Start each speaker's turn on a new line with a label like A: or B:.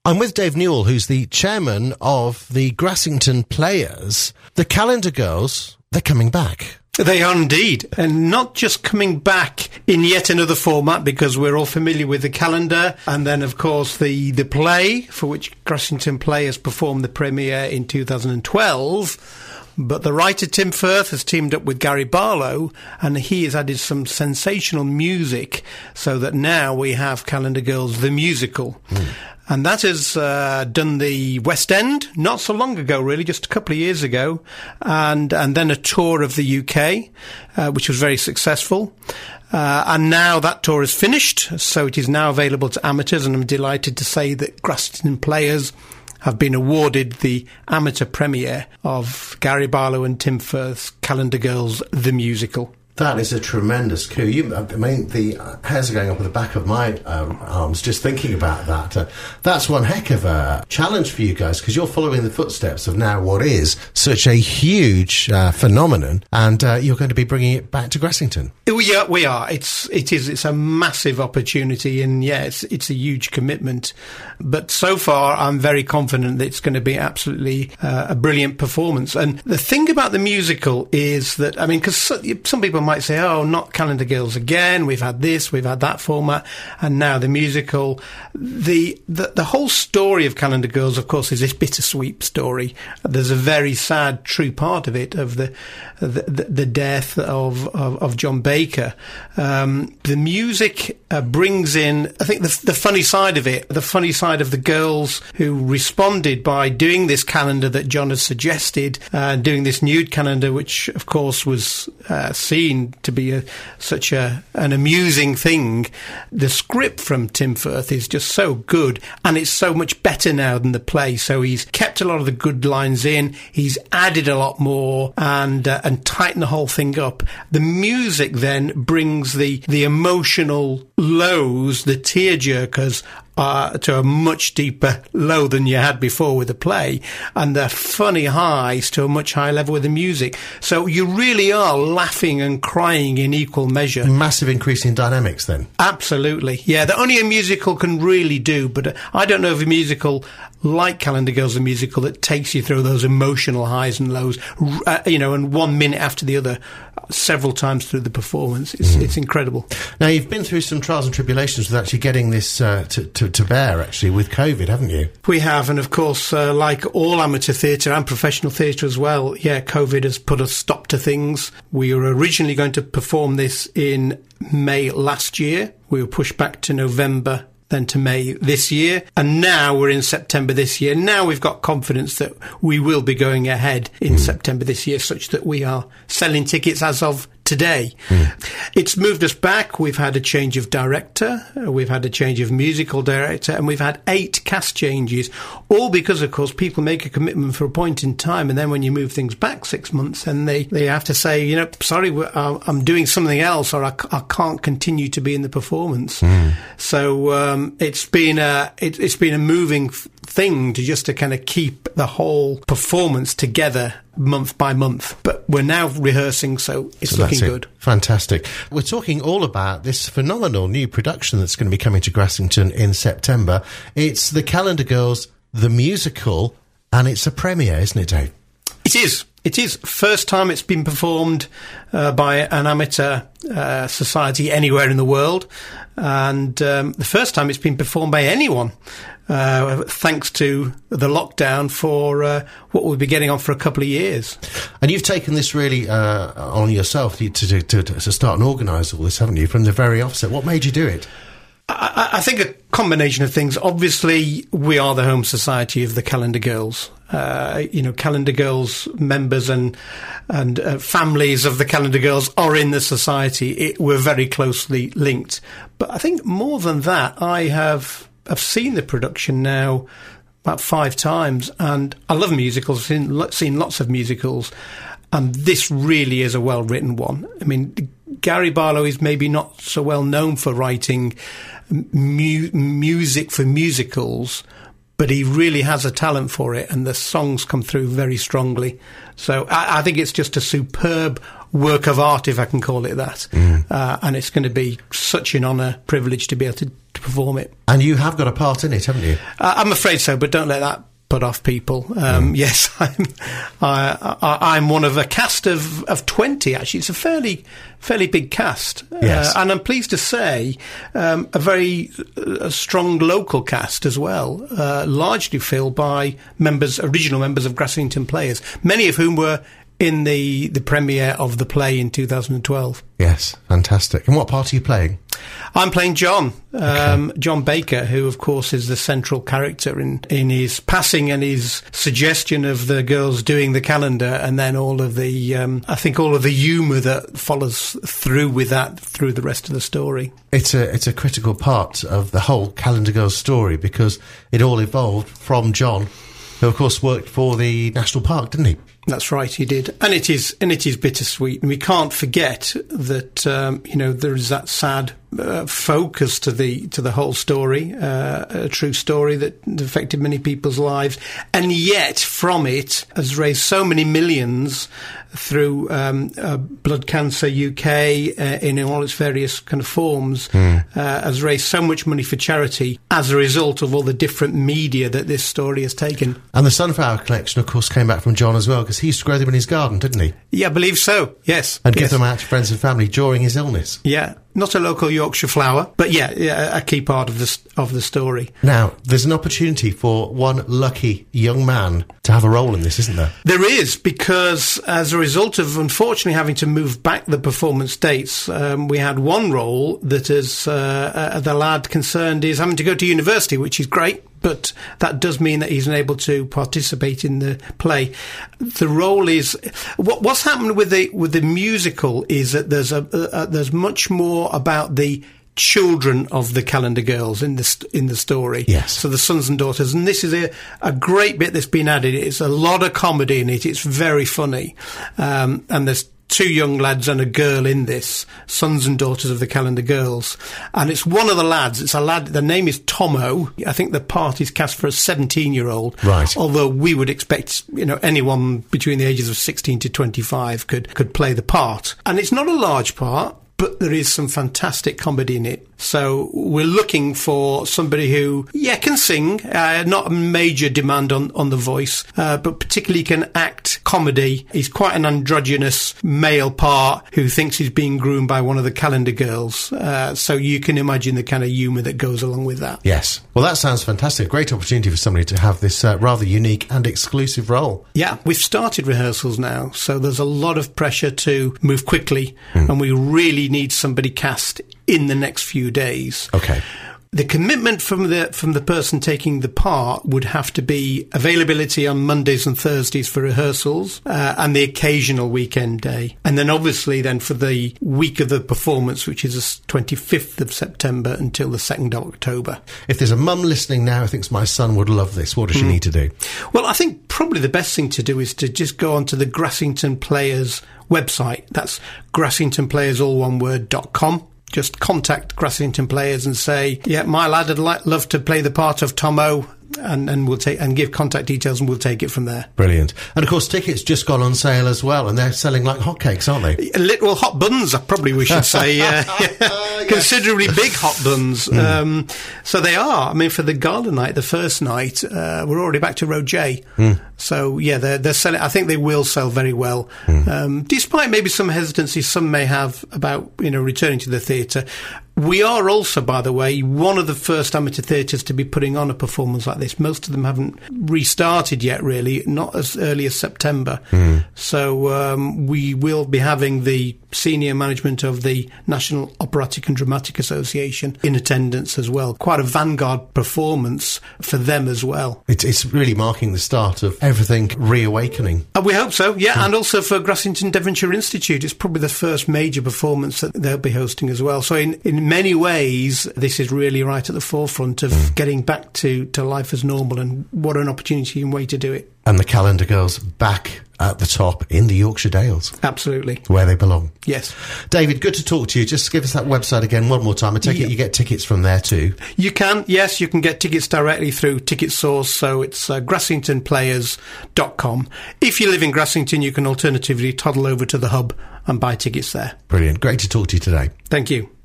A: I'm with Dave Newell, who's the chairman of the Grassington Players. The Calendar Girls, they're coming back.
B: They are indeed, and not just coming back in yet another format, because we're all familiar with the calendar, and then of course the play, for which Grassington Players performed the premiere in 2012. But the writer Tim Firth has teamed up with Gary Barlow, and he has added some sensational music, so that now we have Calendar Girls the musical. And that has done the West End not so long ago, really, just a couple of years ago, and then a tour of the UK, which was very successful. And now that tour is finished, so it is now available to amateurs, and I'm delighted to say that Grassington Players have been awarded the amateur premiere of Gary Barlow and Tim Firth's Calendar Girls the musical.
A: That is a tremendous coup. The hairs are going up at the back of my arms just thinking about that. That's one heck of a challenge for you guys, because you're following the footsteps of now what is such a huge phenomenon, and you're going to be bringing it back to Grassington.
B: Yeah, we are. It's a massive opportunity, and yeah, it's a huge commitment. But so far, I'm very confident that it's going to be absolutely a brilliant performance. And the thing about the musical is that, I mean, because some people might say, oh, not Calendar Girls again, we've had this, we've had that format, and now the musical. The whole story of Calendar Girls, of course, is this bittersweet story. There's a very sad, true part of it, of the death of John Baker. The music brings in, I think, the funny side of it, the funny side of the girls who responded by doing this calendar that John has suggested, doing this nude calendar, which, of course, was seen to be such an amusing thing. The script from Tim Firth is just so good, and it's so much better now than the play. So he's kept a lot of the good lines in, he's added a lot more, and tightened the whole thing up. The music then brings the emotional lows, the tearjerkers, to a much deeper low than you had before with the play, and the funny highs to a much higher level with the music. So you really are laughing and crying in equal measure.
A: Massive increase in dynamics then.
B: Absolutely. Yeah, that only a musical can really do, but I don't know of a musical like Calendar Girls the musical that takes you through those emotional highs and lows, and 1 minute after the other, several times through the performance. It's incredible.
A: Now, you've been through some trials and tribulations with actually getting this to bear, actually, with COVID, haven't you?
B: We have, and of course, like all amateur theatre and professional theatre as well, COVID has put a stop to things. We were originally going to perform this in May last year. We were pushed back to November, then to May this year, and now we're in September this year. Now we've got confidence that we will be going ahead in September this year, such that we are selling tickets as of today. It's moved us back. We've had a change of director, we've had a change of musical director, and we've had 8 cast changes, all because, of course, people make a commitment for a point in time, and then when you move things back 6 months, and they have to say, sorry, I'm doing something else, or I can't continue to be in the performance. So it's been a moving thing to kind of keep the whole performance together month by month, but we're now rehearsing, so it's looking good.
A: Fantastic. We're talking all about this phenomenal new production that's going to be coming to Grassington in September. It's the Calendar Girls the musical, and it's a premiere, isn't it, Dave?
B: It is. First time it's been performed by an amateur society anywhere in the world, and the first time it's been performed by anyone, thanks to the lockdown for what we'll be getting on for a couple of years.
A: And you've taken this really on yourself to start and organise all this, haven't you, from the very offset? What made you do it?
B: I think a combination of things. Obviously, we are the home society of the Calendar Girls. Calendar Girls members and families of the Calendar Girls are in the society. We're very closely linked. But I think more than that, I've seen the production now about 5 times, and I love musicals. I've seen lots of musicals, and this really is a well-written one. I mean, Gary Barlow is maybe not so well known for writing music for musicals, but he really has a talent for it, and the songs come through very strongly. So I think it's just a superb work of art, if I can call it that. And it's going to be such an honour, privilege to be able to perform it.
A: And you have got a part in it, haven't you?
B: I'm afraid so, but don't let that put off people. Yes, I'm one of a cast of 20. Actually, it's a fairly big cast,
A: yes.
B: And I'm pleased to say a very strong local cast as well, largely filled by original members of Grassington Players, many of whom were in the premiere of the play in 2012.
A: Yes, fantastic. And what part are you playing?
B: I'm playing John, John Baker, who, of course, is the central character in his passing and his suggestion of the girls doing the calendar, and then all of the, I think, all of the humour that follows through with that through the rest of the story.
A: It's a critical part of the whole Calendar Girls story, because it all evolved from John, who, of course, worked for the National Park, didn't he?
B: That's right, he did, and it is bittersweet, and we can't forget that there is that sad focus to the whole story, a true story that affected many people's lives, and yet from it has raised so many millions through Blood Cancer UK in all its various kind of forms, has raised so much money for charity as a result of all the different media that this story has taken.
A: And the sunflower collection, of course, came back from John as well, because he used to grow them in his garden, didn't he?
B: Yeah, I believe so, yes.
A: And give them out to friends and family during his illness.
B: Yeah. Not a local Yorkshire flower, but yeah, a key part of the story.
A: Now, there's an opportunity for one lucky young man to have a role in this, isn't there?
B: There is, because as a result of unfortunately having to move back the performance dates, we had one role that is the lad concerned is having to go to university, which is great. But that does mean that he's unable to participate in the play. The role is what's happened with the musical is that there's much more about the children of the Calendar Girls in the story.
A: Yes.
B: So the sons and daughters, and this is a great bit that's been added. It's a lot of comedy in it. It's very funny, and there's two young lads and a girl in this, sons and daughters of the Calendar Girls. And it's one of the lads, it's a lad, the name is Tomo. I think the part is cast for a 17-year-old.
A: Right.
B: Although we would expect, anyone between the ages of 16 to 25 could play the part. And it's not a large part, but there is some fantastic comedy in it. So we're looking for somebody who, can sing, not a major demand on the voice, but particularly can act comedy. He's quite an androgynous male part who thinks he's being groomed by one of the Calendar Girls. So you can imagine the kind of humour that goes along with that.
A: Yes. Well, that sounds fantastic. Great opportunity for somebody to have this rather unique and exclusive role.
B: Yeah, we've started rehearsals now, so there's a lot of pressure to move quickly, and we really need somebody cast in the next few days.
A: Okay.
B: The commitment from the person taking the part would have to be availability on Mondays and Thursdays for rehearsals, and the occasional weekend day. And then obviously then for the week of the performance, which is the 25th of September until the 2nd of October.
A: If there's a mum listening now who thinks my son would love this, what does she need to do?
B: Well, I think probably the best thing to do is to just go onto the Grassington Players website. That's grassingtonplayers.com. Just contact Grassington Players and say, my lad would love to play the part of Tomo, and we'll give contact details, and we'll take it from there.
A: Brilliant. And of course, tickets just gone on sale as well, and they're selling like hotcakes, aren't they?
B: Little hot buns, probably we should say. Considerably big hot buns. So they are. I mean, for the gala night, the first night, we're already back to row J. So they're selling. I think they will sell very well, despite maybe some hesitancy some may have about returning to the theatre. We are also, by the way, one of the first amateur theatres to be putting on a performance like this. Most of them haven't restarted yet, really, not as early as September. So we will be having the senior management of the National Operatic and Dramatic Association in attendance as well. Quite a vanguard performance for them as well.
A: It's really marking the start of everything reawakening.
B: We hope so, and also for Grassington Devonshire Institute, it's probably the first major performance that they'll be hosting as well. So in many ways, this is really right at the forefront of getting back to life as normal, and what an opportunity and way to do it.
A: And the Calendar Girls back at the top in the Yorkshire Dales.
B: Absolutely.
A: Where they belong.
B: Yes.
A: David, good to talk to you. Just give us that website again one more time. I take it you get tickets from there too.
B: You can, yes. You can get tickets directly through Ticket Source, so it's grassingtonplayers.com. If you live in Grassington, you can alternatively toddle over to the hub and buy tickets there.
A: Brilliant. Great to talk to you today.
B: Thank you.